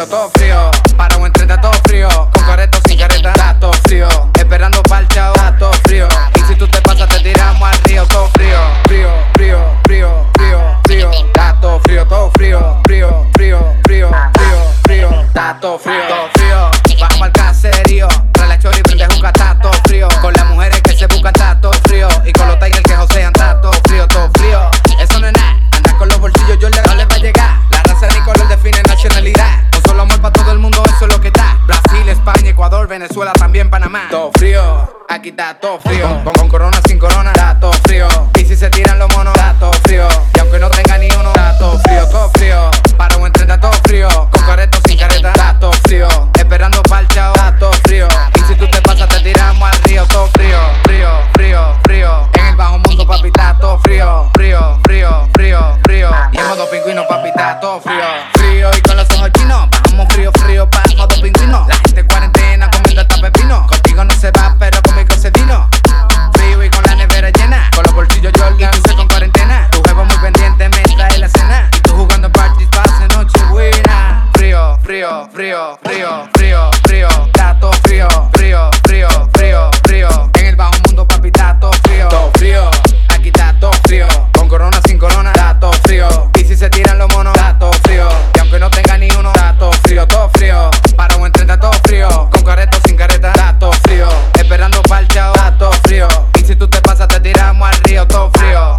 todo frío. Para un entreta todo frío. Con careta o sin careta, está todo frío. Esperando pa'l chao, está todo frío. Y si tú te pasas, te tiramos al río, todo frío. Frío, frío, frío, frío, frío. Está todo frío, todo frío. Frío, frío, frío, frío, frío. Está todo frío, todo frío. Bajamos al caserío. Trae la chori y prende juca, está todo frío. Con las mujeres que se buscan, está todo frío. Y con los tigers que josean, está todo frío, todo frío. Eso no es nada. Andar con los bolsillos, yo no les va a llegar. La raza ni color define nacionalidad. Un solo amor para todo el mundo, eso es lo que está. Brasil, España, Ecuador, Venezuela, también Panamá. Todo frío, aquí está todo frío. Con corona, sin corona, está todo frío. Y si se tiran los monos, está todo frío. Y aunque no tenga ni uno, está todo frío, todo frío. Para un entreta todo frío. Con careta o sin careta, está todo frío. Esperando pa'l chao, está todo frío. Y si tú te pasas, te tiramos al río, todo frío. Frío, frío, frío. En el bajo mundo, papi, está todo frío. Frío, frío, frío, frío. Y en modo pingüino, papi, está todo frío. Frío y con los ojos chinos. Bajamos frío, frío, pa' modo pingüino. La gente en cuarentena comiendo hasta pepino. Contigo no se va, pero conmigo se vino. Frío y con la nevera llena. Con los bolsillos Jordan y tú con cuarentena. Tu jevo muy pendiente, me trae la cena. Y tú jugando parties, pase noche buena. Frío, frío, frío, frío, frío, frío. Está todo frío, frío, frío, frío, frío. En el bajo mundo, papi, está todo frío. Todo frío, aquí está todo frío. Con corona, sin corona, está todo frío. Y si se tiran los monos, está todo frío. Y aunque no tenga ni uno, está todo frío, todo frío. Para un entreta todo frío. Con careta o sin careta, está todo frío. Esperando pa'l chao, está todo frío. Y si tú te pasas, te tiramos al río, todo frío.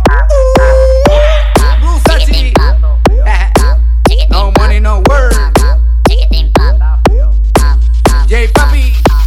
Busachi. No money, no word. J Papi.